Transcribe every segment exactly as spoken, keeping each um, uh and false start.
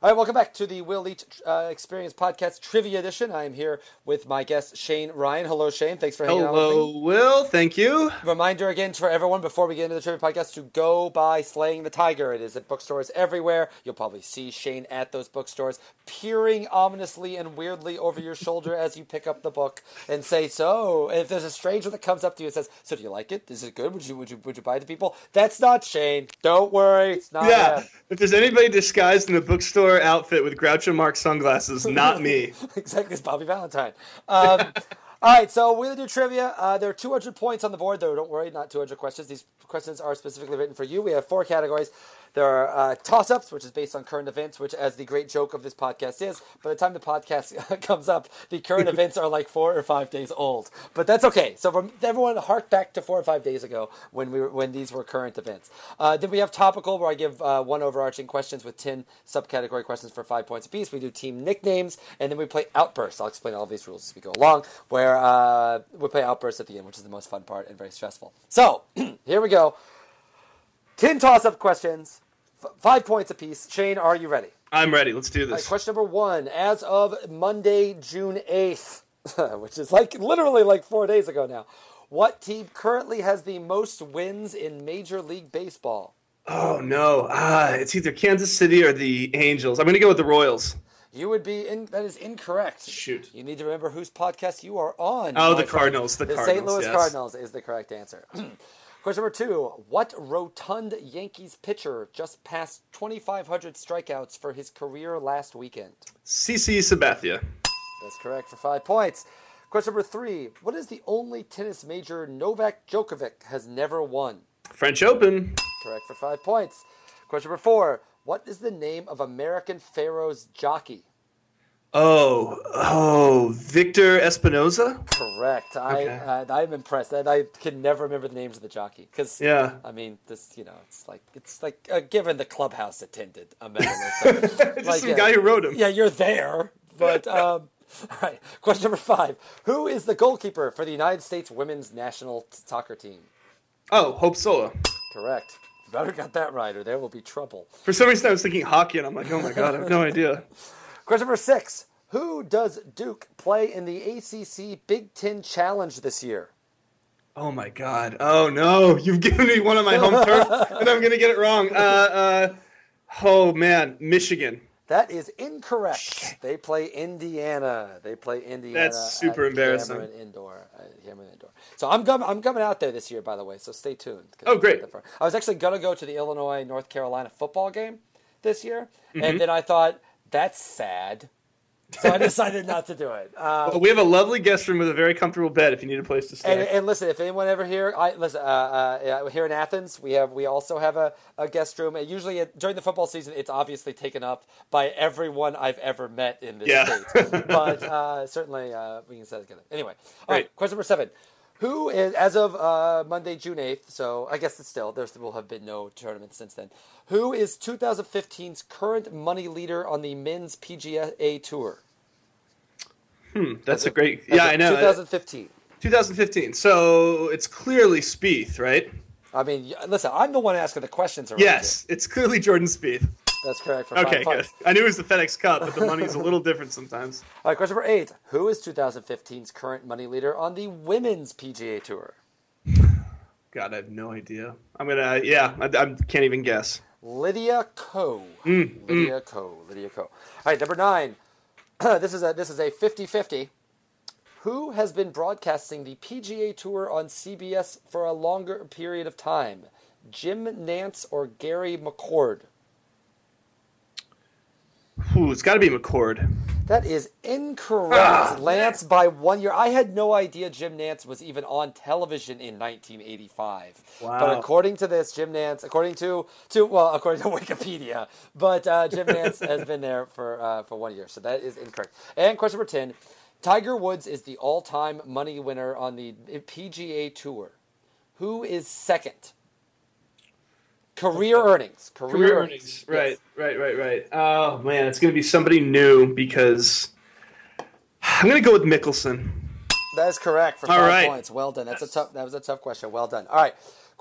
All right, welcome back to the Will Leach uh, Experience Podcast Trivia Edition. I am here with my guest, Shane Ryan. Hello, Shane. Thanks for hanging Hello, out with me. Hello, Will. Thank you. Reminder again for everyone before we get into the Trivia Podcast to go buy Slaying the Tiger. It is at bookstores everywhere. You'll probably see Shane at those bookstores peering ominously and weirdly over your shoulder as you pick up the book and say, so, and if there's a stranger that comes up to you and says, so do you like it? Is it good? Would you would you, would you buy it to people? That's not Shane. Don't worry. It's not Yeah. him. If there's anybody disguised in a bookstore outfit with Groucho Marx sunglasses, not me. Exactly, it's Bobby Valentine. Um, all right, so we're going to do trivia. Uh, there are two hundred points on the board, though. Don't worry, not two hundred questions. These questions are specifically written for you. We have four categories. There are uh, toss-ups, which is based on current events, which, as the great joke of this podcast is, by the time the podcast comes up, the current events are like four or five days old. But that's okay. So from everyone, hark back to four or five days ago when we were, when these were current events. Uh, then we have topical, where I give uh, one overarching questions with ten subcategory questions for five points apiece. We do team nicknames, and then we play outbursts. I'll explain all of these rules as we go along, where uh, we play outbursts at the end, which is the most fun part and very stressful. So here we go. ten toss-up questions. Five points apiece. Shane, are you ready? I'm ready. Let's do this. Right, question number one. As of Monday, June eighth, which is like literally like four days ago now, what team currently has the most wins in Major League Baseball? Oh, no. Ah, it's either Kansas City or the Angels. I'm going to go with the Royals. You would be in. That is incorrect. Shoot. You need to remember whose podcast you are on. Oh, the friend. Cardinals. The, the Cardinals. Saint Louis yes. Cardinals is the correct answer. Question number two. What rotund Yankees pitcher just passed twenty-five hundred strikeouts for his career last weekend? C C Sabathia. That's correct for five points. Question number three. What is the only tennis major Novak Djokovic has never won? French Open. Correct for five points. Question number four. What is the name of American Pharoah's jockey? Oh, oh, Victor Espinoza? Correct. Okay. I, I I'm impressed. And I can never remember the names of the jockey because Yeah. I mean this. You know, it's like it's like uh, given the clubhouse attended a medalist. Just like, some yeah, guy who wrote him. Yeah, you're there. But um, all right. Question number five. Who is the goalkeeper for the United States women's national soccer team? Oh, Hope Solo. Correct. You better got that right, or there will be trouble. For some reason, I was thinking hockey, and I'm like, oh my god, I have no idea. Question number six. Who does Duke play in the A C C Big Ten Challenge this year? Oh my god. Oh no, you've given me one on my home turf, and I'm gonna get it wrong. Uh, uh, oh man, Michigan. That is incorrect. They play Indiana. They play Indiana. That's super at embarrassing. Cameron Indoor. Uh, Cameron Indoor. So I'm coming. I'm coming out there this year, by the way. So stay tuned. Oh, great. I was actually gonna go to the Illinois North Carolina football game this year, Mm-hmm. and then I thought that's sad. So I decided not to do it. Um, Well, we have a lovely guest room with a very comfortable bed if you need a place to stay. And, and listen, if anyone ever here, I listen. Uh, uh, here in Athens, we have we also have a, a guest room. And usually uh, during the football season, it's obviously taken up by everyone I've ever met in this Yeah. state. But uh, certainly uh, we can set it together. Anyway, all right. Question number seven. Who is, as of uh, Monday, June eighth, so I guess it's still, there will have been no tournaments since then. Who is twenty fifteen's current money leader on the men's P G A Tour? Hmm, that's As a of- great. as Yeah, of I know. twenty fifteen. twenty fifteen. So it's clearly Spieth, right? I mean, y- listen, I'm the one asking the questions around Yes, it's clearly Jordan Spieth. here. That's correct for Okay, five good. points. I knew it was the FedEx Cup, but the money's a little different sometimes. All right, question number eight. Who is twenty fifteen's current money leader on the women's P G A Tour? God, I have no idea. I'm gonna. Yeah, I, I can't even guess. Lydia Ko. Mm, Lydia Ko. Lydia Ko. All right, number nine. this is a this is a fifty-fifty. Who has been broadcasting the P G A Tour on C B S for a longer period of time? Jim Nantz or Gary McCord? Ooh, it's got to be McCord. That is incorrect. Ah, Lance by one year. I had no idea Jim Nantz was even on television in nineteen eighty-five. Wow. But according to this, Jim Nantz, according to, to well, according to Wikipedia, but uh, Jim Nantz has been there for uh, for one year. So that is incorrect. And question number ten. Tiger Woods is the all-time money winner on the P G A Tour. Who is second? Career earnings. Career, Career earnings. earnings. Right, right, right, right. Oh man, it's gonna be somebody new because I'm gonna go with Mickelson. That is correct for All five right. points. Well done. That's a tough. That was a tough question. Well done. All right.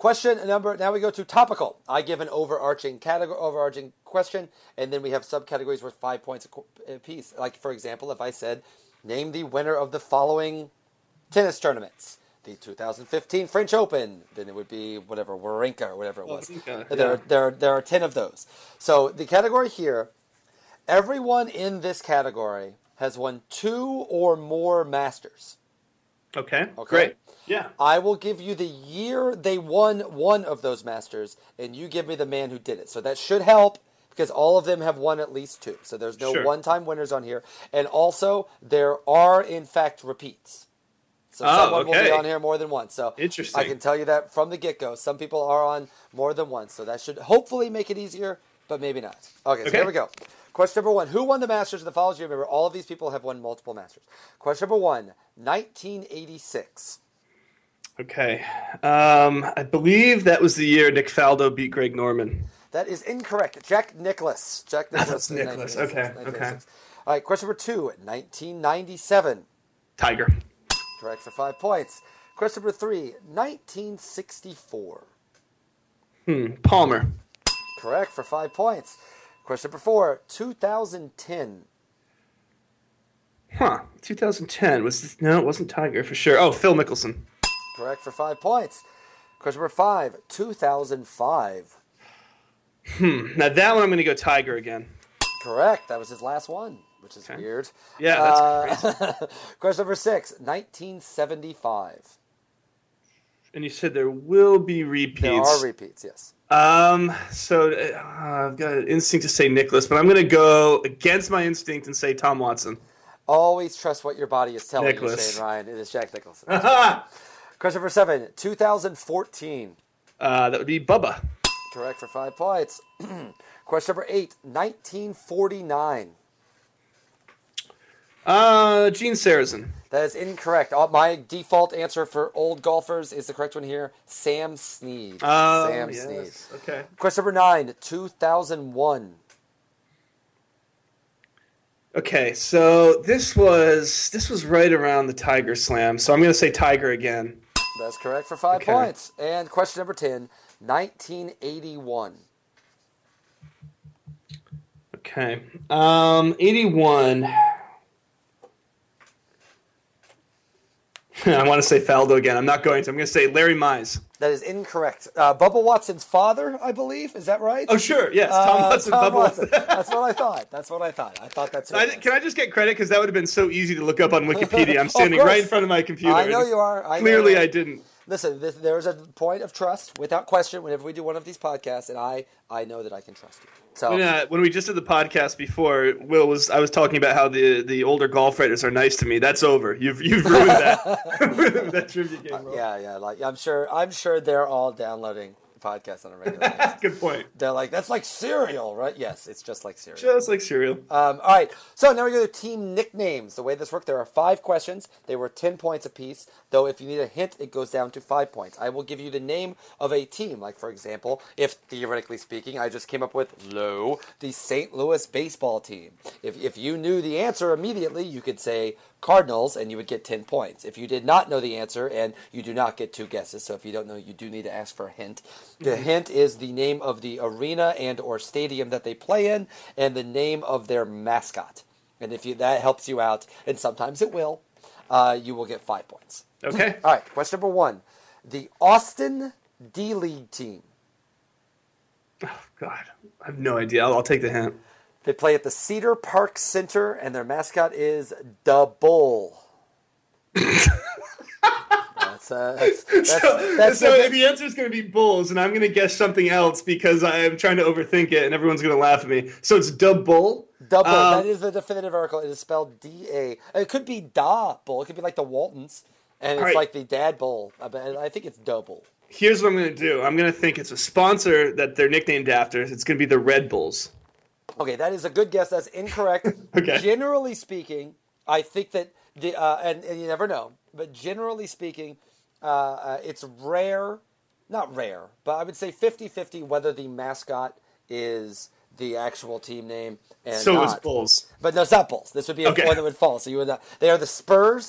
Question number, now we go to topical. I give an overarching category, overarching question, and then we have subcategories worth five points a piece. Like, for example, if I said, name the winner of the following tennis tournaments. The two thousand fifteen French Open, then it would be whatever, Wawrinka or whatever it was. Oh, yeah. There, there, there are ten of those. So the category here, everyone in this category has won two or more Masters. Okay, okay, great. Yeah. I will give you the year they won one of those Masters, and you give me the man who did it. So that should help, because all of them have won at least two. So there's no Sure. one-time winners on here. And also, there are, in fact, repeats. So oh, someone okay. will be on here more than once. So Interesting. I can tell you that from the get-go. Some people are on more than once. So that should hopefully make it easier, but maybe not. Okay, so okay. here we go. Question number one. Who won the Masters in the follows year? Remember, all of these people have won multiple Masters. Question number one, nineteen eighty-six. Okay. Um, I believe that was the year Nick Faldo beat Greg Norman. That is incorrect. Jack Nicklaus. Jack Nicklaus. Nicklaus. Okay. Okay. All right. Question number two, nineteen ninety-seven. Tiger. Correct for five points. Question number three, nineteen sixty-four. Hmm. Palmer. Correct for five points. Question number four, two thousand ten. Huh. twenty ten. Was this, no, it wasn't Tiger for sure. Oh, Phil Mickelson. Correct for five points. Question number five, two thousand five. Hmm. Now that one I'm going to go Tiger again. Correct. That was his last one, which is okay. weird. Yeah, that's uh, crazy. Question number six, nineteen seventy-five. And you said there will be repeats. There are repeats, yes. Um. So uh, I've got an instinct to say Nicklaus, but I'm going to go against my instinct and say Tom Watson. Always trust what your body is telling Nicklaus. you, Shane Ryan. It is Jack Nicholson. Question number seven, two thousand fourteen. Uh, that would be Bubba. Correct for five points. Question number eight, nineteen forty-nine. Uh, Gene Sarazen. That is incorrect. Uh, my default answer for old golfers is the correct one here. Sam Snead. Oh, Sam yes. Snead. Okay. Question number nine, two thousand one. Okay, so this was this was right around the Tiger Slam, so I'm going to say Tiger again. That's correct for five okay. points. And question number ten, nineteen eighty-one. Okay. Um, eighty-one. I want to say Faldo again. I'm not going to. I'm going to say Larry Mize. That is incorrect. Uh, Bubba Watson's father, I believe. Is that right? Oh, sure. Yes. Tom uh, Watson. Tom Bubba Watson. Watson. That's what I thought. That's what I thought. I thought that's I, Can I just get credit? Because that would have been so easy to look up on Wikipedia. I'm standing right in front of my computer. I know you are. I clearly, know. I didn't. Listen, this, there is a point of trust, without question, whenever we do one of these podcasts, and I, I know that I can trust you. So when, uh, when we just did the podcast before, Will was I was talking about how the, the older golf writers are nice to me. That's over. You've you've ruined that that trivia game. Uh, yeah, yeah. Like I'm sure I'm sure they're all downloading podcast on a regular basis. Good point. They're like, that's like cereal, right? Yes, it's just like cereal. Just like cereal. Um, all right, so now we go to team nicknames. The way this worked, there are five questions. They were ten points apiece, though if you need a hint, it goes down to five points. I will give you the name of a team. Like, for example, if, theoretically speaking, I just came up with, low, the Saint Louis baseball team. If, if you knew the answer immediately, you could say Cardinals, and you would get ten points. If you did not know the answer, and you do not get two guesses, so if you don't know, you do need to ask for a hint. The mm-hmm. hint is the name of the arena and or stadium that they play in, and the name of their mascot. And if you that helps you out, and sometimes it will, uh, you will get five points. Okay. All right, question number one. The Austin D-League team. Oh, God. I have no idea. I'll, I'll take the hint. They play at the Cedar Park Center, and their mascot is the Bull. that's, uh, that's, that's, so that's so the, the answer is going to be Bulls, and I'm going to guess something else because I am trying to overthink it, and everyone's going to laugh at me. So it's Da Bull? Da Bull. Um, that is the definitive article. It is spelled D A. It could be Da Bull. It could be like the Waltons, and it's right. like the Dad Bull. I think it's Da Bull. Here's what I'm going to do. I'm going to think it's a sponsor that they're nicknamed after. It's going to be the Red Bulls. Okay, that is a good guess. That's incorrect. Okay. Generally speaking, I think that the uh, and, and you never know, but generally speaking, uh, uh, it's rare, not rare, but I would say fifty-fifty whether the mascot is the actual team name and so not. it's Bulls. But no, it's not Bulls. This would be a okay. one that would fall. So you would not. They are the Spurs.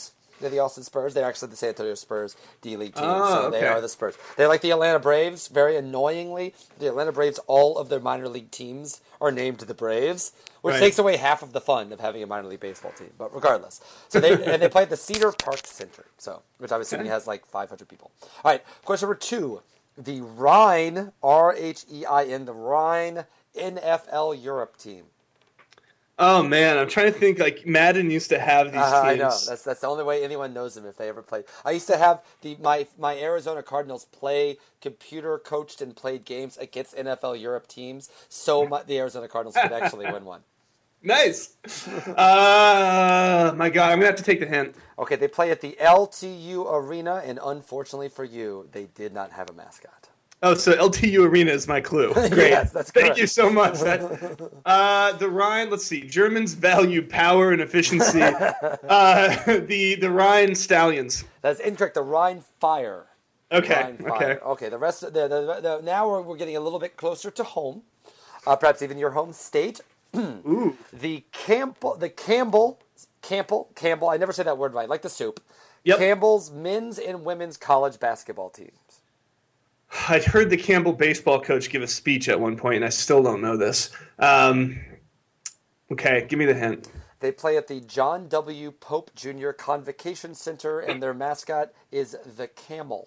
They're the Austin Spurs. They're actually the San Antonio Spurs D-League team, Oh, so okay. they are the Spurs. They're like the Atlanta Braves. Very annoyingly, the Atlanta Braves, all of their minor league teams are named the Braves, which Right. takes away half of the fun of having a minor league baseball team. But regardless, so they and they play at the Cedar Park Center, so which I'm assuming Okay. has like five hundred people. All right, question number two: the Rhine, R H E I N, the Rhine N F L Europe team. Oh man, I'm trying to think. Like Madden used to have these Uh, teams. I know that's that's the only way anyone knows them if they ever played. I used to have the my my Arizona Cardinals play computer coached and played games against N F L Europe teams, so my, the Arizona Cardinals could actually win one. Nice. Uh, my God, I'm gonna have to take the hint. Okay, they play at the L T U Arena, and unfortunately for you, they did not have a mascot. Oh, so L T U Arena is my clue. Great. Yes, that's Thank correct. you so much. That, uh, the Rhine. Let's see. Germans value power and efficiency. uh, the the Rhine Stallions. That's incorrect. The Rhine Fire. Okay. Rhine Fire. Okay. Okay. The rest of the, the, the now we're, we're getting a little bit closer to home, uh, perhaps even your home state. Ooh. The Campbell, the Campbell, Campbell, Campbell. I never say that word right. Like the soup. Yep. Campbell's men's and women's college basketball teams. I'd heard the Campbell baseball coach give a speech at one point, and I still don't know this. Um, okay, give me the hint. They play at the John W. Pope Junior Convocation Center, and their mascot is the Camel.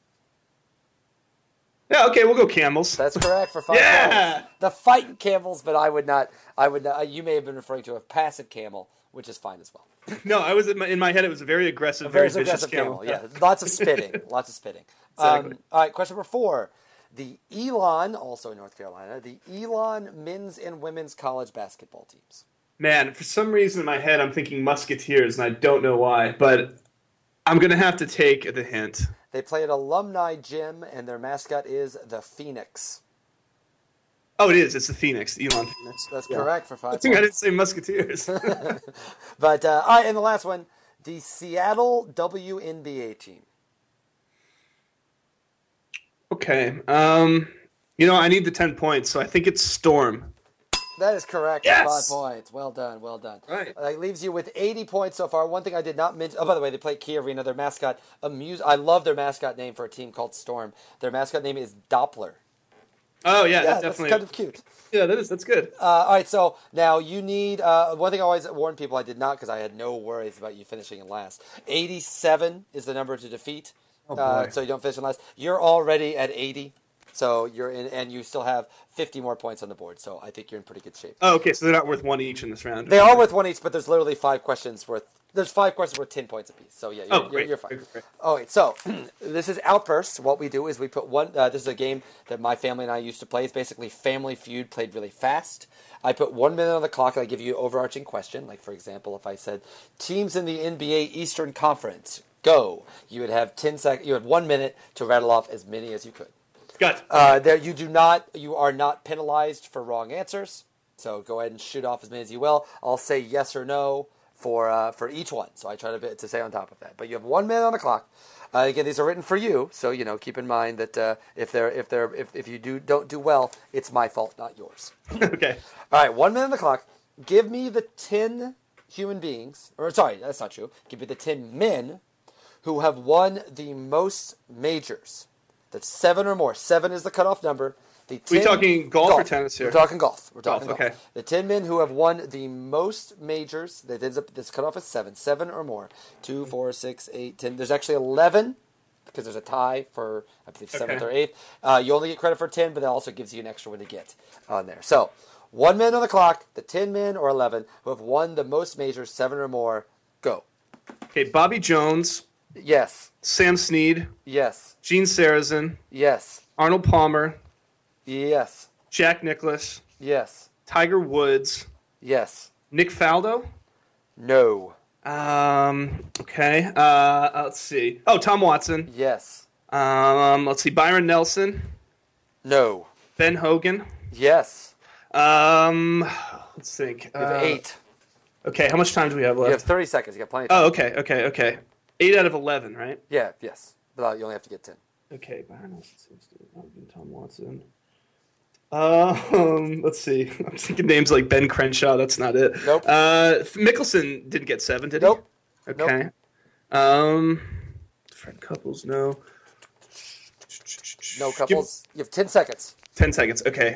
Yeah, okay, we'll go Camels. That's correct for five Yeah! points. The fighting camels, but I would not. I would not. You may have been referring to a passive camel, which is fine as well. No, I was in my, in my head. It was a very aggressive, A very, very vicious aggressive camel. camel. Yeah, lots of spitting. Lots of spitting. Exactly. Um, all right, question number four. The Elon, also in North Carolina, the Elon men's and women's college basketball teams. Man, for some reason in my head, I'm thinking Musketeers, and I don't know why, but I'm gonna have to take the hint. They play at Alumni Gym, and their mascot is the Phoenix. Oh, it is. It's the Phoenix, the Elon Phoenix. That's Yeah. correct for five I think I didn't points. say Musketeers. But uh, all right, and the last one, the Seattle W N B A team. Okay. Um, you know, I need the ten points, so I think it's Storm. That is correct Yes! for five points. Well done, well done. Right. That leaves you with eighty points so far. One thing I did not mention. Oh, by the way, they play at Key Arena. Their mascot, Amuse. I love their mascot name for a team called Storm. Their mascot name is Doppler. Oh, yeah, Yeah, that's that's definitely. kind of cute. Yeah, that is. That's good. Uh, all right, so now you need uh, one thing I always warn people. I did not because I had no worries about you finishing in last. eighty-seven is the number to defeat, Oh, uh, boy. so you don't finish in last. You're already at eighty, so you're in, and you still have fifty more points on the board. So I think you're in pretty good shape. Oh, okay, so they're not worth one each in this round. They are worth one each, but there's literally five questions worth. There's five questions worth ten points apiece. So yeah, you're, Oh, you're, great. you're fine. Great, great. All right, so this is Outbursts. What we do is we put one. Uh, this is a game that my family and I used to play. It's basically Family Feud played really fast. I put one minute on the clock, and I give you an overarching question. Like for example, if I said teams in the N B A Eastern Conference, go. You would have ten sec. You had one minute to rattle off as many as you could. Got it. Uh, there, you do not. You are not penalized for wrong answers. So go ahead and shoot off as many as you will. I'll say yes or no for uh, for each one. So I try to be, to stay on top of that. But you have one minute on the clock. Uh, again, these are written for you, so you know. Keep in mind that uh, if they're if they're if, if you do don't do well, it's my fault, not yours. Okay. All right, one minute on the clock. Give me the ten human beings, or sorry, that's not true. Give me the ten men who have won the most majors. That's seven or more. Seven is the cutoff number. The We ten, talking golf or tennis here? We're talking golf. We're Golf, talking golf. okay. The ten men who have won the most majors. That ends up this cutoff is seven. Seven or more. Two, four, six, eight, ten. There's actually eleven because there's a tie for I believe seventh Okay. or eighth. Uh, you only get credit for ten, but that also gives you an extra one to get on there. So one minute on the clock. The ten men or eleven who have won the most majors, seven or more. Go. Okay, Bobby Jones, Yes. Sam Snead, Yes. Gene Sarazen, Yes. Arnold Palmer, Yes. Jack Nicklaus, Yes. Tiger Woods, Yes. Nick Faldo. No. Um. Okay. Uh. Let's see. Oh, Tom Watson. Yes. Um. Let's see. Byron Nelson, No. Ben Hogan. Yes. Um. Let's think. You have Uh, eight. Okay. How much time do we have You have left? thirty seconds. You got plenty of time. Oh. Okay. Okay. Okay. Eight out of eleven, right? Yeah, yes. But you only have to get ten. Okay. Byron Nelson, Sam Snead, Hogan, Tom Watson. Um. Let's see. I'm thinking names like Ben Crenshaw. That's not it. Nope. Uh. Mickelson didn't get seven, did he? Nope. Okay. Um, Fred Couples, no. No couples. You have ten seconds. Ten seconds. Okay.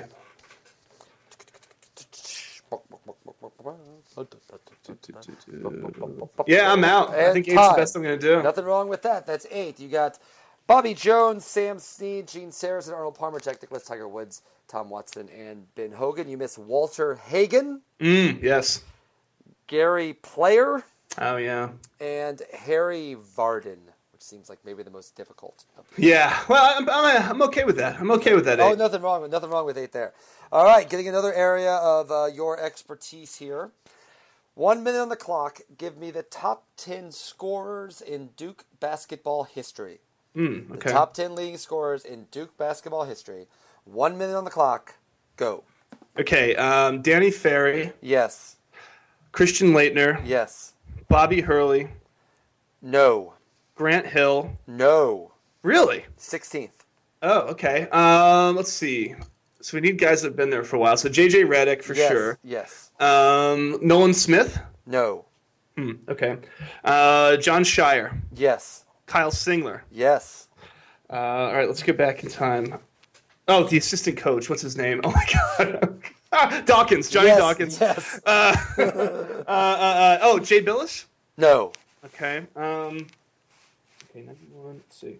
Yeah, I'm out. And I think eight's time. the best I'm gonna do. Nothing wrong with that. That's eight. You got Bobby Jones, Sam Snead, Gene Saracen, Arnold Palmer, Jack Nicklaus, Tiger Woods, Tom Watson, and Ben Hogan. You miss Walter Hagen. Mm, yes. Gary Player. Oh, yeah. And Harry Varden, which seems like maybe the most difficult. Of the yeah. Well, I'm, I'm, I'm okay with that. I'm okay with that. Oh, eight. nothing wrong with nothing wrong with eight there. All right, getting another area of uh, your expertise here. One minute on the clock. Give me the top ten scorers in Duke basketball history. Mm, okay. The top ten leading scorers in Duke basketball history. One minute on the clock. Go. Okay. Um, Danny Ferry. Yes. Christian Laettner. Yes. Bobby Hurley. No. Grant Hill. No. Really? sixteenth. Oh, okay. Um, let's see. So we need guys that have been there for a while. So J J Redick for yes. sure. Yes. Um, Nolan Smith. No. Hmm, okay. Uh, John Shire. Yes. Kyle Singler. Yes. Uh, all right, let's get back in time. Oh, the assistant coach. What's his name? Oh my God. ah, Dawkins. Johnny yes. Dawkins. Yes. Uh, uh, uh, uh, oh, Jay Billis. No. Okay. Um, okay, ninety-one. Let's see.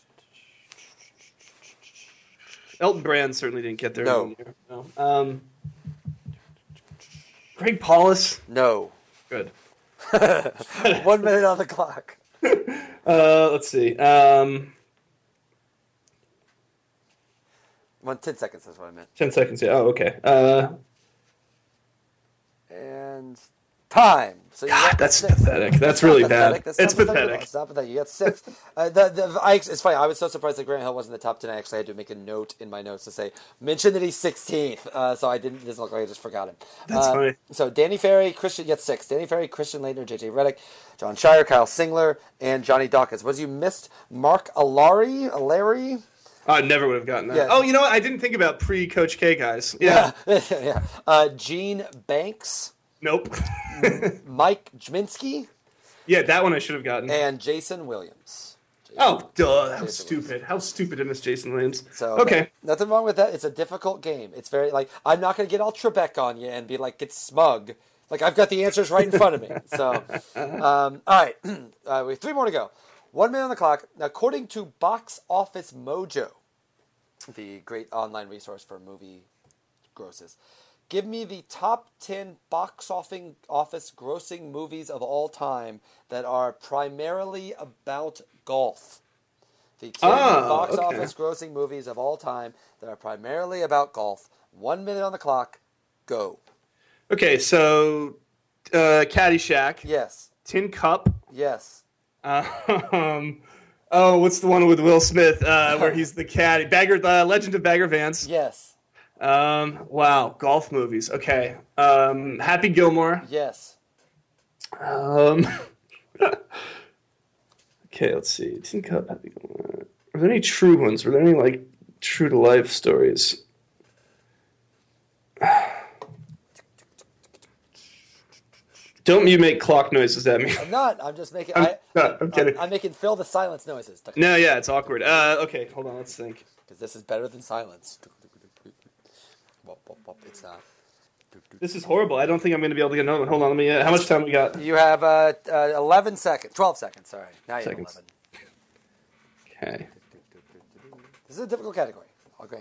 Elton Brand certainly didn't get there. No. no. Um, Greg Paulus. No. Good. One minute on the clock. uh, let's see. Um, One ten seconds. That's what I meant. Ten seconds. Yeah. Oh, okay. Uh, and time. So you God, got that's six. pathetic. That's, That's really not bad. pathetic. That's It's not pathetic. pathetic. It's not pathetic. You got six. uh, the, the, I, it's funny. I was so surprised that Grant Hill wasn't in the top ten. I actually had to make a note in my notes to say mention that he's sixteenth. Uh, so I didn't. It doesn't look like I just forgot him. That's uh, funny. So Danny Ferry, Christian gets six. Danny Ferry, Christian Laettner, J J Redick, John Shire, Kyle Singler, and Johnny Dawkins. Was you missed Mark Alari? Alari? I never would have gotten that. Yeah. Oh, you know what? I didn't think about pre-Coach K guys. Yeah. Yeah. yeah. Uh, Gene Banks. Nope. Mike Jminski. Yeah, that one I should have gotten. And Jason Williams. Jason, oh, duh. That was Jason stupid. Williams. How stupid to miss Jason Williams. So okay. Nothing wrong with that. It's a difficult game. It's very, like, I'm not going to get all Trebek on you and be like, get smug. Like, I've got the answers right in front of me. So, um, all right. uh, we have three more to go. One minute on the clock. Now, according to Box Office Mojo, the great online resource for movie grosses, give me the top ten box office grossing movies of all time that are primarily about golf. The ten oh, box okay. office grossing movies of all time that are primarily about golf. One minute on the clock. Go. Okay, so uh, Caddyshack. Yes. Tin Cup. Yes. Um, oh, what's the one with Will Smith uh, where he's the caddy? Bagger, the Legend of Bagger Vance. Yes. Um, wow, golf movies. Okay. Um, Happy Gilmore. Yes. Um, okay, let's see. Tin Cup, Happy Gilmore. Were there any true ones? Were there any, like, true to life stories? Don't you make clock noises at me. I'm not. I'm just making. I'm, I, no, I'm kidding. I'm, I'm making fill the silence noises. No, yeah, it's awkward. Uh, okay, hold on, let's think. Because this is better than silence. It's not. This is horrible. I don't think I'm going to be able to get another one. Hold on, let me. Uh, how much time we got? You have uh, uh, eleven seconds. twelve seconds, sorry. Now you have Seconds. eleven. Okay. This is a difficult category. Okay.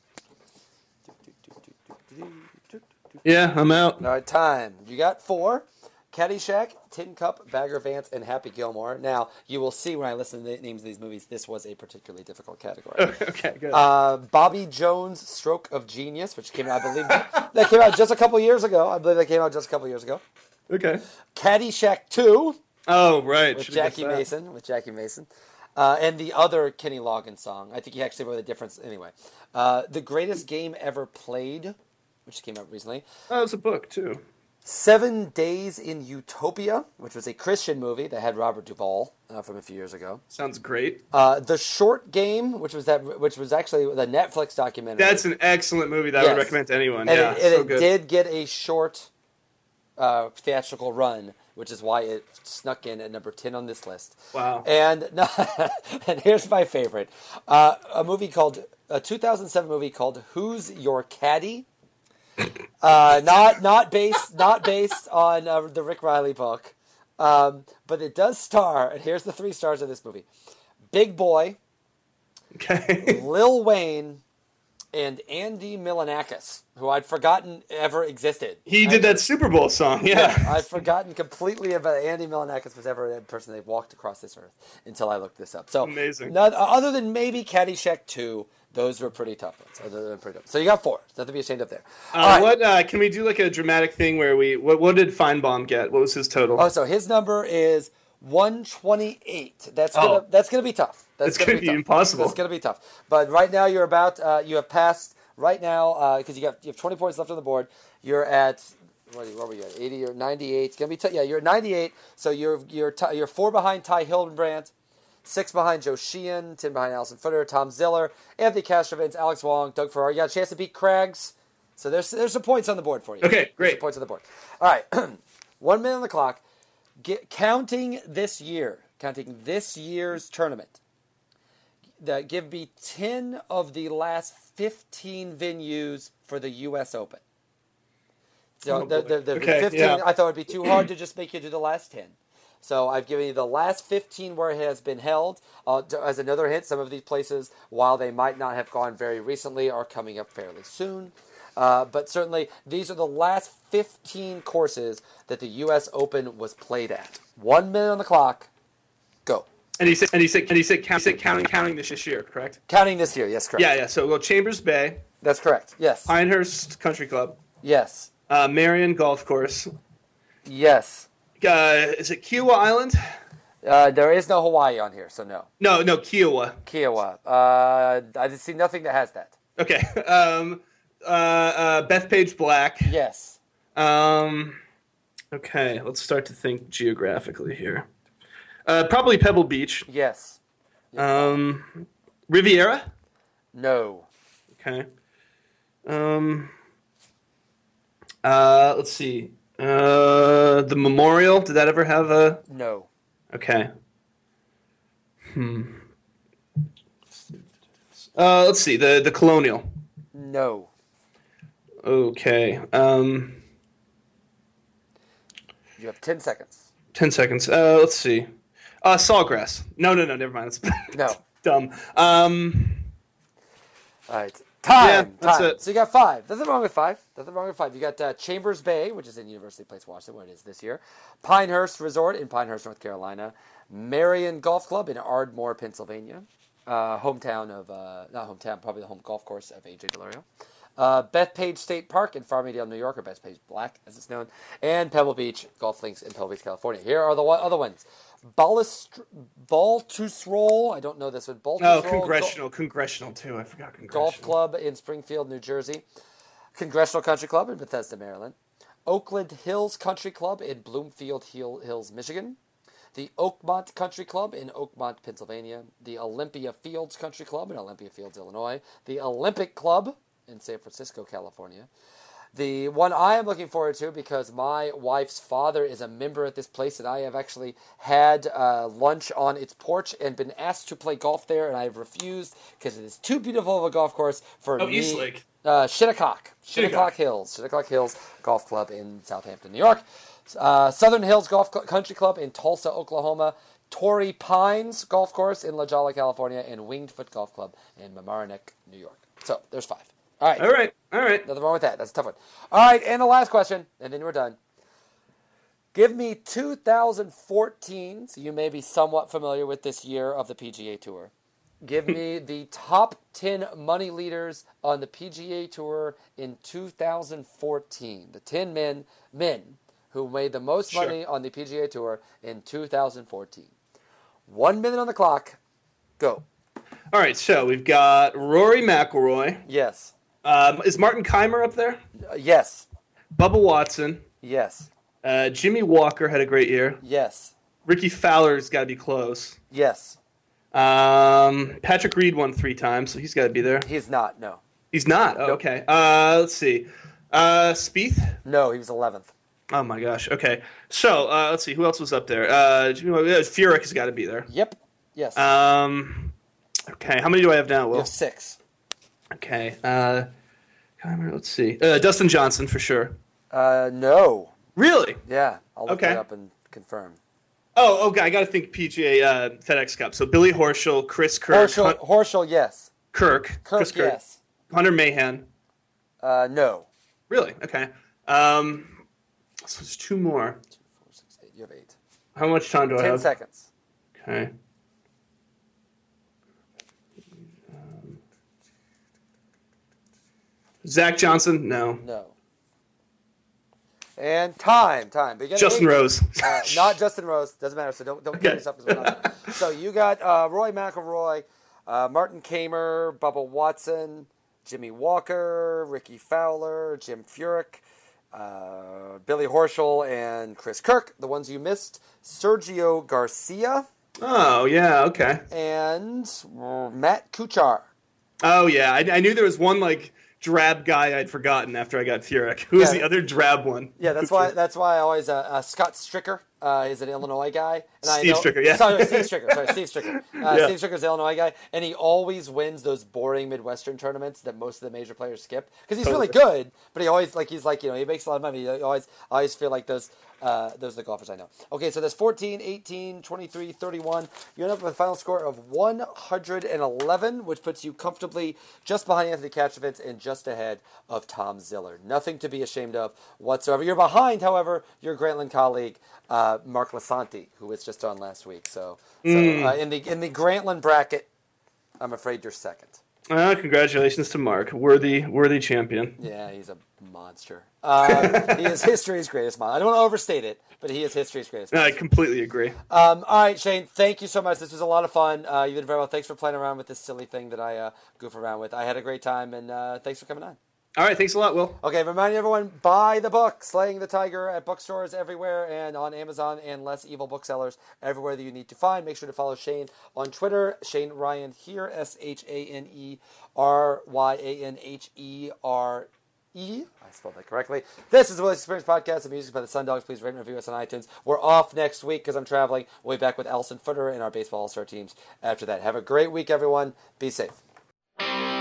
Yeah, I'm out. All right, time. You got four. Caddyshack, Tin Cup, Bagger Vance, and Happy Gilmore. Now, you will see when I listen to the names of these movies, this was a particularly difficult category. Okay, good. Uh, Bobby Jones' Stroke of Genius, which came out, I believe, that came out just a couple years ago. I believe that came out just a couple years ago. Okay. Caddyshack two. Oh, right. With Should've guessed Jackie that. Mason. With Jackie Mason. Uh, and the other Kenny Loggins song. I think he actually wrote the difference. Anyway. Uh, the Greatest Game Ever Played, which came out recently. Oh, it's a book, too. Seven Days in Utopia, which was a Christian movie that had Robert Duvall uh, from a few years ago. Sounds great. Uh, the Short Game, which was that, which was actually the Netflix documentary. That's an excellent movie that Yes. I would recommend to anyone. And yeah, it, and so it good. did get a short uh, theatrical run, which is why it snuck in at number ten on this list. Wow. And and here's my favorite, uh, a movie called a two thousand seven movie called Who's Your Caddy? Uh, not not based not based on uh, the Rick Riley book, um, but it does star. And here's the three stars of this movie: Big Boy, Okay. Lil Wayne, and Andy Milonakis, who I'd forgotten ever existed. He did that Super Bowl song, yeah. Yeah, I'd forgotten completely about Andy Milonakis was ever a person that walked across this earth until I looked this up. So amazing. Not, other than maybe Caddyshack two, those were pretty tough ones. Other than pretty tough. So you got four. Nothing to be ashamed of there. Uh, All right. What uh, can we do like a dramatic thing where we what, what did Feinbaum get? What was his total? Oh, so his number is one twenty-eight. That's gonna Oh. that's gonna be tough. That's It's gonna be tough. impossible. That's gonna be tough. But right now you're about uh, you have passed right now because you got you have twenty points left on the board. You're at what, what were you at? eighty or ninety-eight? It's gonna be t- yeah. You're at ninety-eight. So you're you're t- you're four behind Ty Hildenbrandt, six behind Joe Sheehan, ten behind Allison Footer, Tom Ziller, Anthony Castrovins, Alex Wong, Doug Ferrari. You got a chance to beat Craigs. So there's there's some points on the board for you. Okay, There's great. some points on the board. All right, one minute on the clock. Get, counting this year, counting this year's tournament, that give me ten of the last fifteen venues for the U S Open. So Oh, the, boy. the, the Okay, fifteen, yeah. I thought it would be too hard to just make you do the last ten. So I've given you the last fifteen where it has been held. Uh, as another hint, some of these places, while they might not have gone very recently, are coming up fairly soon. Uh, but certainly, these are the last fifteen courses that the U S Open was played at. One minute on the clock. Go. And he said, and he said, and he said, count, he said counting, counting this this year, correct? Counting this year, yes, correct. Yeah, yeah. So we'll go Chambers Bay, That's correct. Yes. Pinehurst Country Club, Yes. uh, Marion Golf Course. Yes. Uh, is it Kiowa Island? Uh, there is no Hawaii on here, so no. No, no, Kiowa. Kiowa. Uh, I see nothing that has that. Okay. Um, uh, uh, Bethpage Black. Yes. Um, okay, let's start to think geographically here. Uh, probably Pebble Beach. Yes. Um, Riviera. No. Okay. Um. Uh, let's see. Uh, the Memorial. Did that ever have a? No. Okay. Hmm. Uh, let's see. The the Colonial. No. Okay. Um. You have ten seconds. Ten seconds. Uh, let's see. Uh, Sawgrass. No, no, no. Never mind. That's No. dumb. Um. All right. Time. Yeah, that's time. it. So you got five. Nothing wrong with five. Nothing wrong with five. You got uh, Chambers Bay, which is in University Place, Washington, where it is this year. Pinehurst Resort in Pinehurst, North Carolina. Marion Golf Club in Ardmore, Pennsylvania. Uh, hometown of, uh, not hometown, probably the home golf course of A J Delario. Uh, Bethpage State Park in Farmingdale, New York, or Bethpage Black, as it's known. And Pebble Beach Golf Links in Pebble Beach, California. Here are the one, other ones. Ballast, Baltusrol, I don't know this one. Baltusrol Oh, Congressional. Congressional, too. I forgot Congressional. Golf Club in Springfield, New Jersey. Congressional Country Club in Bethesda, Maryland. Oakland Hills Country Club in Bloomfield Hill, Hills, Michigan. The Oakmont Country Club in Oakmont, Pennsylvania. The Olympia Fields Country Club in Olympia Fields, Illinois. The Olympic Club in San Francisco, California. The one I am looking forward to, because my wife's father is a member at this place, and I have actually had uh, lunch on its porch and been asked to play golf there, and I have refused because it is too beautiful of a golf course for Oh, me. Eastlake. Uh, Shinnecock. Shinnecock. Shinnecock Hills. Shinnecock Hills Golf Club in Southampton, New York. Uh, Southern Hills Golf Cl- Country Club in Tulsa, Oklahoma. Torrey Pines Golf Course in La Jolla, California. And Winged Foot Golf Club in Mamaroneck, New York. So, there's five. All right. All right. All right. Nothing wrong with that. That's a tough one. All right, and the last question, and then we're done. Give me two thousand fourteen, so you may be somewhat familiar with this year of the P G A Tour. Give me the top ten money leaders on the P G A Tour in two thousand fourteen. The ten men men who made the most Sure. money on the P G A Tour in two thousand fourteen. One minute on the clock. Go. All right. So we've got Rory McIlroy. Yes. Um, is Martin Keimer up there? Uh, yes. Bubba Watson. Yes. Uh, Jimmy Walker had a great year. Yes. Ricky Fowler's got to be close. Yes. Um, Patrick Reed won three times, so he's got to be there. He's not, no. He's not. Oh, Nope. okay. Uh, let's see. Uh, Spieth. No, he was eleventh. Oh my gosh. Okay. So uh, let's see. Who else was up there? Uh, Furyk has got to be there. Yep. Yes. Um. Okay. How many do I have now? Will? You have six. Okay. Uh, let's see. Uh, Dustin Johnson for sure. Uh, no. Really? Yeah. I'll look Okay. that up and confirm. Oh, okay. I got to think P G A uh, FedEx Cup. So Billy Horschel, Chris Kirk, Horschel, Hun- Horschel, yes. Kirk, Kirk, Chris Kirk, yes. Hunter Mahan. Uh, no. Really? Okay. Um. So there's two more. Two, four, six, eight. You have eight. How much time do I Ten have? seconds. Okay. Um, Zach Johnson? No. No. And time, time. But you got Justin eight. Rose. Uh, not Justin Rose. Doesn't matter. So don't don't kill Okay. yourself. 'Cause we're not. So you got uh, Roy McIlroy, uh, Martin Kamer, Bubba Watson, Jimmy Walker, Ricky Fowler, Jim Furyk, uh, Billy Horschel, and Chris Kirk. The ones you missed: Sergio Garcia Oh, yeah, okay. and Matt Kuchar. Oh, yeah. I, I knew there was one, like, drab guy I'd forgotten after I got Furyk. Who was Yeah. the other drab one? Yeah, that's why. That's why I always uh, uh, Scott Stricker. Uh, he's an Illinois guy. And I Steve know, Stricker, yeah. Sorry, Steve Stricker. Sorry, Steve Stricker. Uh, Yeah. Steve Stricker's an Illinois guy, and he always wins those boring Midwestern tournaments that most of the major players skip because he's really good. But he always like he's like you know he makes a lot of money. He always I always feel like those uh, those are the golfers I know. Okay, so there's fourteen, eighteen, twenty-three, thirty-one. You end up with a final score of one hundred eleven, which puts you comfortably just behind Anthony Katrovitz and just ahead of Tom Ziller. Nothing to be ashamed of whatsoever. You're behind, however, your Grantland colleague uh, Mark Lasanti, who was just on last week. So, so Mm. uh, in the in the Grantland bracket, I'm afraid you're second. Uh, congratulations to Mark. Worthy, worthy champion. Yeah, he's a monster. Uh, he is history's greatest monster. I don't want to overstate it, but he is history's greatest monster. I completely agree. Um, all right, Shane, thank you so much. This was a lot of fun. Uh, you did very well. Thanks for playing around with this silly thing that I uh, goof around with. I had a great time, and uh, thanks for coming on. All right, thanks a lot, Will. Okay, reminding everyone, buy the book, Slaying the Tiger, at bookstores everywhere and on Amazon and Less Evil Booksellers, everywhere that you need to find. Make sure to follow Shane on Twitter, Shane Ryan here, S H A N E R Y A N H E R E. I spelled that correctly. This is the Willie's Experience Podcast, the music by the Sundogs. Please rate and review us on iTunes. We're off next week because I'm traveling. We'll be back with Allison Footer and our baseball all-star teams after that. Have a great week, everyone. Be safe.